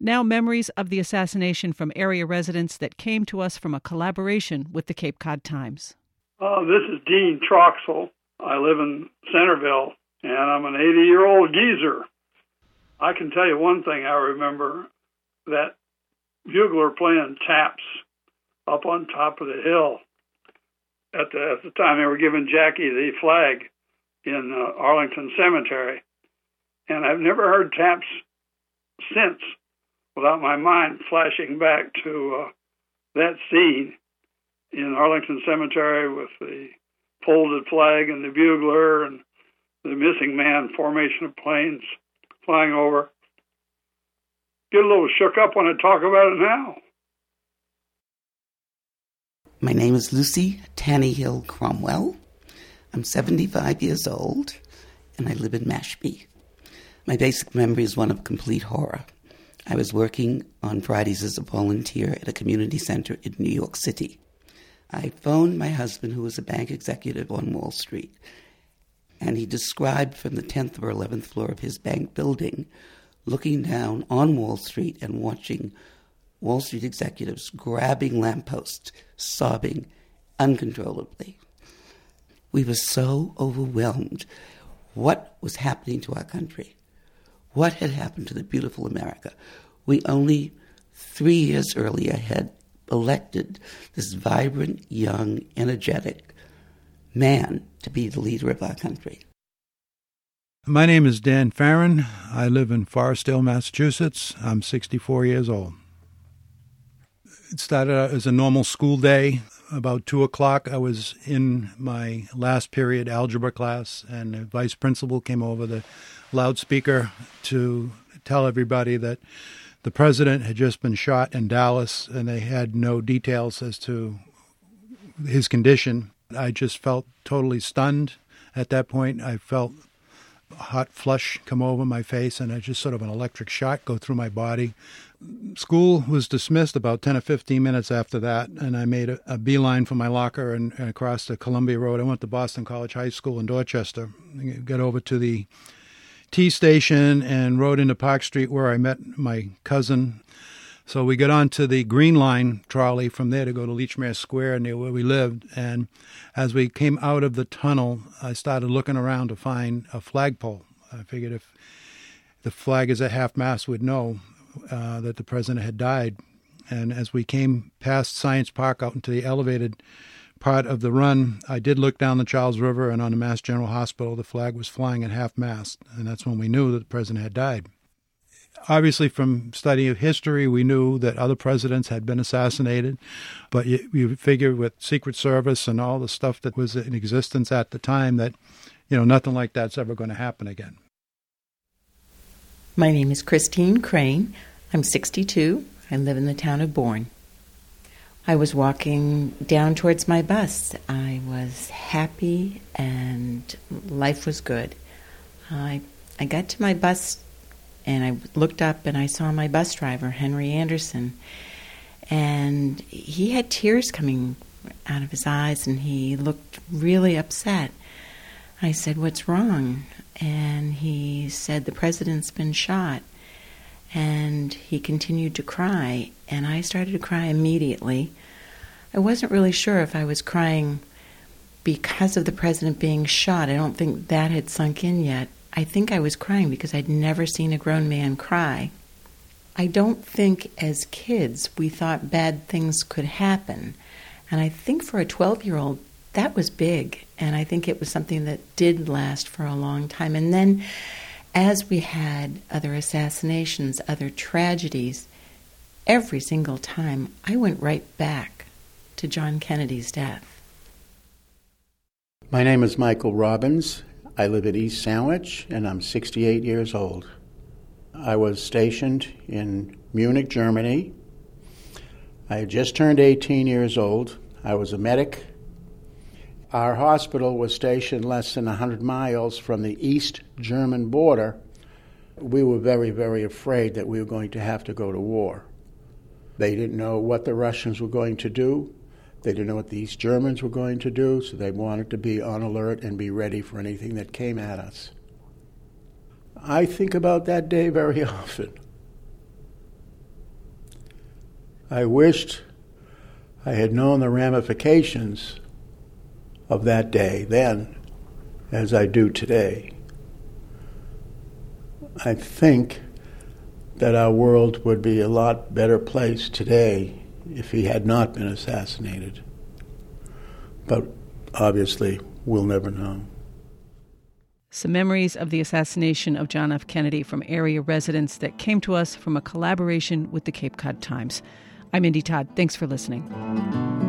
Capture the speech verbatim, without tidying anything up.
Now memories of the assassination from area residents that came to us from a collaboration with the Cape Cod Times. Uh, this is Dean Troxel. I live in Centerville, and I'm an eighty-year-old geezer. I can tell you one thing I remember, that bugler playing taps up on top of the hill. At the, at the time, they were giving Jackie the flag in uh, Arlington Cemetery. And I've never heard taps since without my mind flashing back to uh, that scene in Arlington Cemetery with the folded flag and the bugler and the missing man formation of planes flying over. Get a little shook up when I talk about it now. My name is Lucy Tannehill Cromwell. I'm seventy-five years old, and I live in Mashpee. My basic memory is one of complete horror. I was working on Fridays as a volunteer at a community center in New York City. I phoned my husband, who was a bank executive on Wall Street, and he described from the tenth or eleventh floor of his bank building, looking down on Wall Street and watching Wall Street executives grabbing lampposts, sobbing uncontrollably. We were so overwhelmed. What was happening to our country? What had happened to the beautiful America? We only three years earlier had elected this vibrant, young, energetic man to be the leader of our country. My name is Dan Farron. I live in Forestdale, Massachusetts. I'm sixty-four years old. It started out as a normal school day. About two o'clock, I was in my last period algebra class, and the vice principal came over the loudspeaker to tell everybody that the president had just been shot in Dallas, and they had no details as to his condition. I just felt totally stunned at that point. I felt a hot flush come over my face, and I just sort of an electric shock go through my body. School was dismissed about ten or fifteen minutes after that, and I made a, a beeline for my locker and, and across the Columbia Road. I went to Boston College High School in Dorchester, got over to the T station and rode into Park Street where I met my cousin. So we got onto the Green Line trolley from there to go to Lechmere Square near where we lived. And as we came out of the tunnel, I started looking around to find a flagpole. I figured if the flag is at half-mast, we'd know uh, that the president had died. And as we came past Science Park out into the elevated part of the run, I did look down the Charles River, and on the Mass General Hospital, the flag was flying at half-mast. And that's when we knew that the president had died. Obviously, from study of history, we knew that other presidents had been assassinated, but you, you figure with Secret Service and all the stuff that was in existence at the time that, you know, nothing like that's ever going to happen again. My name is Christine Crane. I'm sixty-two. I live in the town of Bourne. I was walking down towards my bus. I was happy and life was good. I I got to my bus and I looked up and I saw my bus driver, Henry Anderson, and he had tears coming out of his eyes and he looked really upset. I said, "What's wrong?" And he said, "The president's been shot." And he continued to cry, and I started to cry immediately. I wasn't really sure if I was crying because of the president being shot. I don't think that had sunk in yet. I think I was crying because I'd never seen a grown man cry. I don't think as kids we thought bad things could happen. And I think for a twelve-year-old, that was big. And I think it was something that did last for a long time. And then as we had other assassinations, other tragedies, every single time I went right back to John Kennedy's death. My name is Michael Robbins. I live at East Sandwich, and I'm sixty-eight years old. I was stationed in Munich, Germany. I had just turned eighteen years old. I was a medic. Our hospital was stationed less than one hundred miles from the East German border. We were very, very afraid that we were going to have to go to war. They didn't know what the Russians were going to do. They didn't know what the East Germans were going to do, so they wanted to be on alert and be ready for anything that came at us. I think about that day very often. I wished I had known the ramifications of that day then as I do today. I think that our world would be a lot better place today if he had not been assassinated. But obviously, we'll never know. Some memories of the assassination of John F. Kennedy from area residents that came to us from a collaboration with the Cape Cod Times. I'm Indy Todd. Thanks for listening.